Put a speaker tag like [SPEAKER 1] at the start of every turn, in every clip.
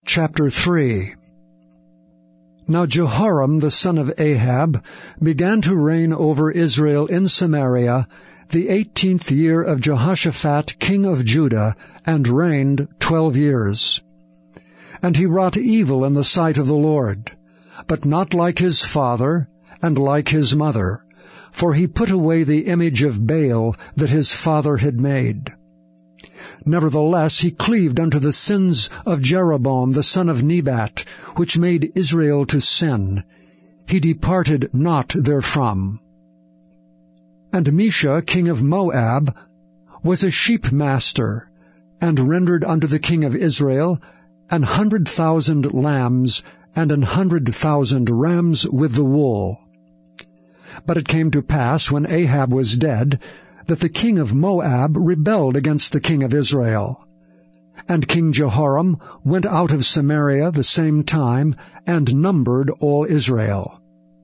[SPEAKER 1] Chapter 3. Now Jehoram the son of Ahab began to reign over Israel in Samaria the 18th year of Jehoshaphat king of Judah, and reigned 12 years. And he wrought evil in the sight of the Lord, but not like his father, and like his mother, for he put away the image of Baal that his father had made. Nevertheless he cleaved unto the sins of Jeroboam the son of Nebat, which made Israel to sin. He departed not therefrom. And Mesha king of Moab was a sheep master, and rendered unto the king of Israel 100,000 lambs and 100,000 rams with the wool. But it came to pass, when Ahab was dead, that the king of Moab rebelled against the king of Israel. And King Jehoram went out of Samaria the same time, and numbered all Israel.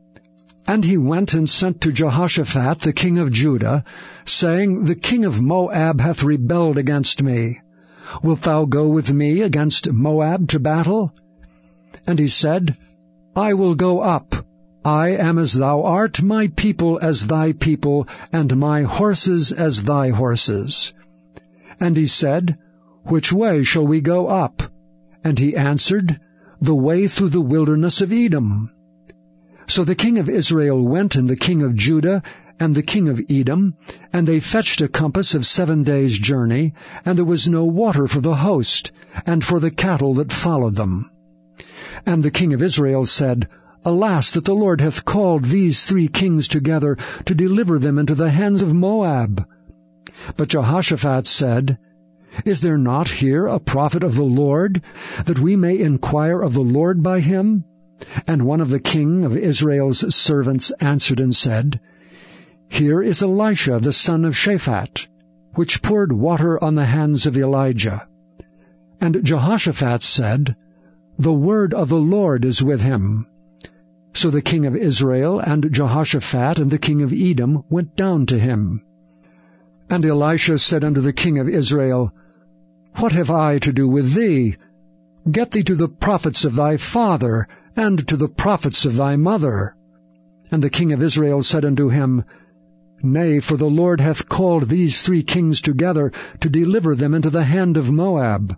[SPEAKER 1] And he went and sent to Jehoshaphat the king of Judah, saying, The king of Moab hath rebelled against me. Wilt thou go with me against Moab to battle? And he said, I will go up. I am as thou art, my people as thy people, and my horses as thy horses. And he said, Which way shall we go up? And he answered, The way through the wilderness of Edom. So the king of Israel went, and the king of Judah, and the king of Edom, and they fetched a compass of 7 days' journey, and there was no water for the host, and for the cattle that followed them. And the king of Israel said, Alas, that the Lord hath called these 3 kings together to deliver them into the hands of Moab. But Jehoshaphat said, Is there not here a prophet of the Lord, that we may inquire of the Lord by him? And one of the king of Israel's servants answered and said, Here is Elisha the son of Shaphat, which poured water on the hands of Elijah. And Jehoshaphat said, The word of the Lord is with him. So the king of Israel and Jehoshaphat and the king of Edom went down to him. And Elisha said unto the king of Israel, What have I to do with thee? Get thee to the prophets of thy father, and to the prophets of thy mother. And the king of Israel said unto him, Nay, for the Lord hath called these 3 kings together to deliver them into the hand of Moab.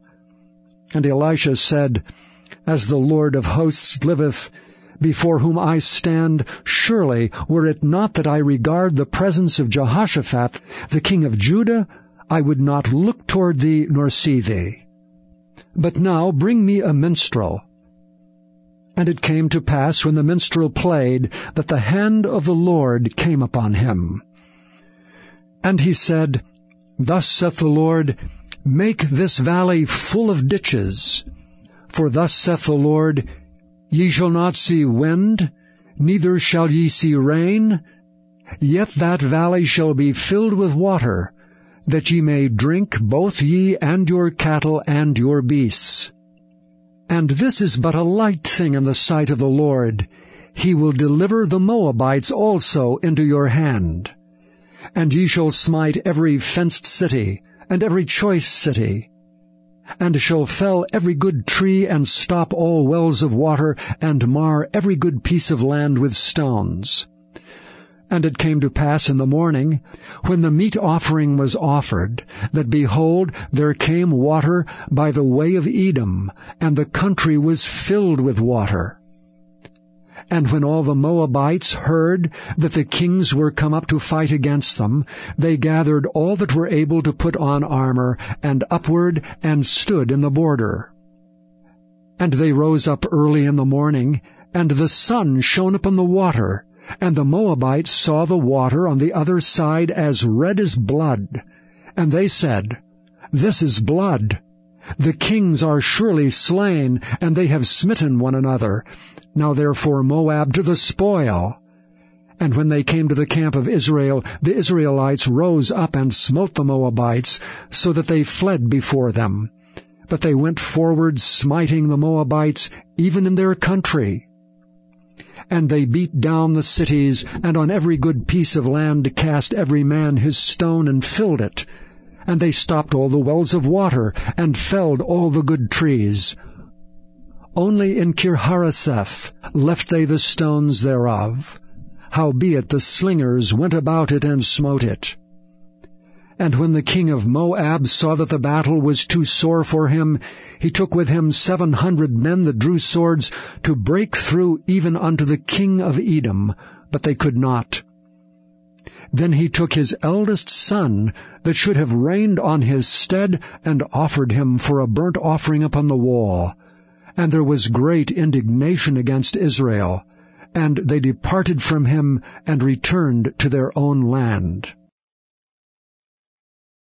[SPEAKER 1] And Elisha said, As the Lord of hosts liveth, before whom I stand, surely, were it not that I regard the presence of Jehoshaphat, the king of Judah, I would not look toward thee nor see thee. But now bring me a minstrel. And it came to pass, when the minstrel played, that the hand of the Lord came upon him. And he said, Thus saith the Lord, Make this valley full of ditches. For thus saith the Lord, Ye shall not see wind, neither shall ye see rain, yet that valley shall be filled with water, that ye may drink, both ye and your cattle and your beasts. And this is but a light thing in the sight of the Lord. He will deliver the Moabites also into your hand. And ye shall smite every fenced city, and every choice city, and shall fell every good tree, and stop all wells of water, and mar every good piece of land with stones. And it came to pass in the morning, when the meat offering was offered, that, behold, there came water by the way of Edom, and the country was filled with water. And when all the Moabites heard that the kings were come up to fight against them, they gathered all that were able to put on armor, and upward, and stood in the border. And they rose up early in the morning, and the sun shone upon the water, and the Moabites saw the water on the other side as red as blood. And they said, This is blood. The kings are surely slain, and they have smitten one another. Now therefore Moab to the spoil. And when they came to the camp of Israel, the Israelites rose up and smote the Moabites, so that they fled before them. But they went forward, smiting the Moabites, even in their country. And they beat down the cities, and on every good piece of land cast every man his stone, and filled it. And they stopped all the wells of water, and felled all the good trees. only in Kirharaseth left they the stones thereof. Howbeit the slingers went about it and smote it. And when the king of Moab saw that the battle was too sore for him, he took with him 700 men that drew swords to break through even unto the king of Edom, but they could not. Then he took his eldest son, that should have reigned on his stead, and offered him for a burnt offering upon the wall. And there was great indignation against Israel, and they departed from him, and returned to their own land.